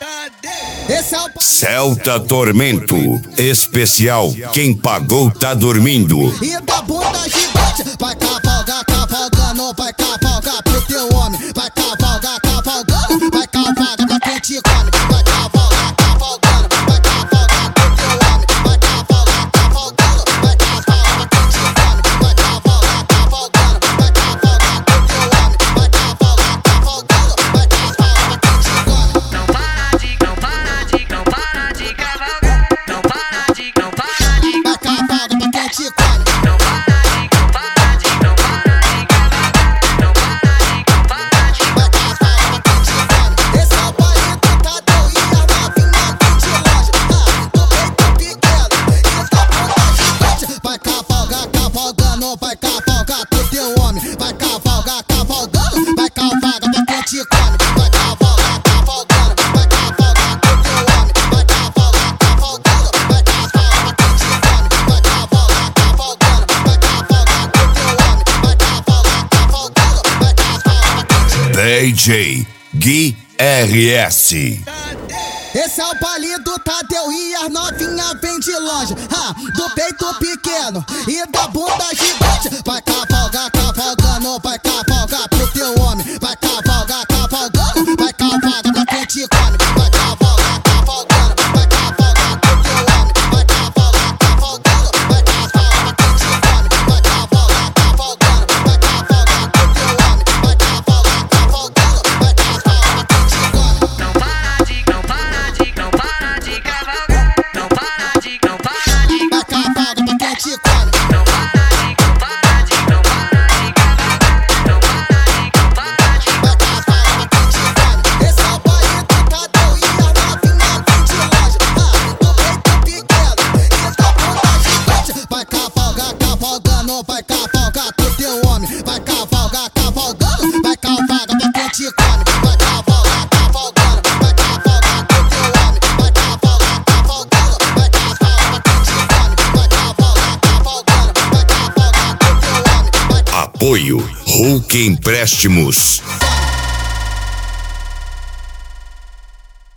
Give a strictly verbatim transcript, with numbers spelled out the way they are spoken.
Esse é o Celta Tormento especial. Quem pagou tá dormindo. E da bunda gigante vai cavalgar, cavalgando, vai cavalgar pro teu homem. Vai cavalgar, cavalgando, vai cavalgar pra quem te come. Vai cavalgar, cavalgando, vai cavalgar pro teu homem. Vai cavalgar, cavalgando, vai cavalgar pra quem te come. Vai cavalgar, cavalgando, vai cavalgar pro teu homem. Vai cavalgar, cavalgando, vai cavalgar pra quem te come. Não para de, não para de, não para de cavalgar. Não para de, não para de. Vai cavalgar pra quem te come. Não para de, não para de, não para de cavalgar. Não para de, não para de. Vai cavalgar pra quem te come. Esse é o baile do Tadeu e a novinha vem de longe. Ah, do peito pequeno e da bunda gigante. Vai cavalgar, cavalgando, vai cavalgar pro teu homem. Vai cavalgar, cavalgando, vai cavalgar pra quem te come. Vai cavalgar, cavalgando, vai cavalgar pro teu homem. Vai cavalgar, cavalgando, vai cavalgar pra quem te come. Vai cavalgar, cavalgando, vai cavalgar pro teu homem. Vai cavalgar, cavalgando, vai cavalgar pra quem te come. D J Gui R S. Esse é o baile do Tadeu e as novinha vem de longe. Ah, do peito pequeno e da bunda gigante. Vai cavalgar, cavalgando, vai cavalgar pro teu homem. Vai cavalgar, cavalgando, vai cavalgar pra quem te come. Vai cavalgar, cavalgando, vai cavalgar pro teu homem. Vai cavalgar, cavalgando, vai cavalgar pra quem te come. Vai cavalgar, cavalgando, vai cavalgar pro teu homem. Vai cavalgar, cavalgando, vai cavalgar pra quem te come. Não para de, não para de, não para de cavalgar. Não para de, não para de. Vai cavalgar pra quem te come. Não para de, não para de, não para de cavalgar. Não para de, não para de. Vai cavalgar pra quem te come. Esse é o baile do Tadeu e a novinha vem de longe. Ah, do peito pequeno e da bunda gigante. Vai cavalgar, cavalgando, vai cavalgar pro teu homem. Vai cavalgar, cavalgando, vai cavalgar pra quem te come. Vai cavalgar, cavalgando, vai cavalgar pro teu homem. Vai cavalgar, cavalgando, vai cavalgar pra quem te come. Vai cavalgar, cavalgando, vai cavalgar pro teu homem. Vai Apoio Hulk Empréstimos.